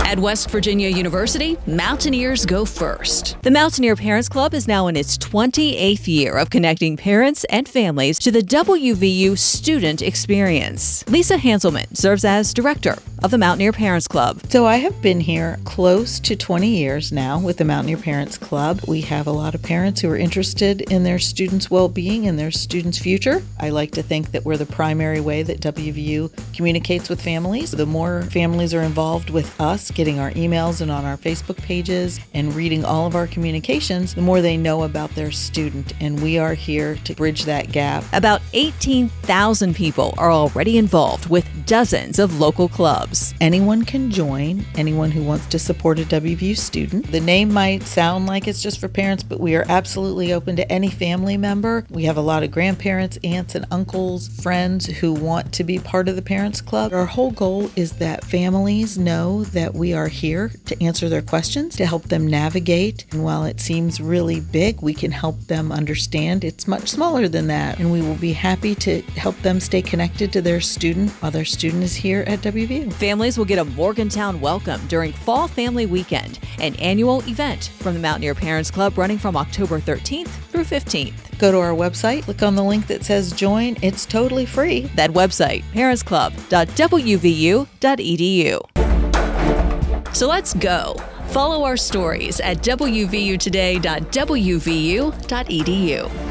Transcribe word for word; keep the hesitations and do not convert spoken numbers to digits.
At West Virginia University, Mountaineers go first. The Mountaineer Parents Club is now in its twenty-eighth year of connecting parents and families to the W V U student experience. Lisa Hanselman serves as director of the Mountaineer Parents Club. So I have been here close to twenty years now with the Mountaineer Parents Club. We have a lot of parents who are interested in their students' well-being and their students' future. I like to think that we're the primary way that W V U communicates with families. The more families are involved with us, getting our emails and on our Facebook pages and reading all of our communications, the more they know about their student. And we are here to bridge that gap. About eighteen thousand people are already involved with dozens of local clubs. Anyone can join, anyone who wants to support a W V U student. The name might sound like it's just for parents, but we are absolutely open to any family member. We have a lot of grandparents, aunts and uncles, friends who want to be part of the Parents Club. Our whole goal is that families know that we are here to answer their questions, to help them navigate. And while it seems really big, we can help them understand it's much smaller than that. And we will be happy to help them stay connected to their student while their student is here at W V U. Families will get a Morgantown welcome during Fall Family Weekend, an annual event from the Mountaineer Parents Club running from October thirteenth through fifteenth. Go to our website, click on the link that says join. It's totally free. That website, parents club dot w v u dot e d u. So let's go. Follow our stories at w v u today dot w v u dot e d u.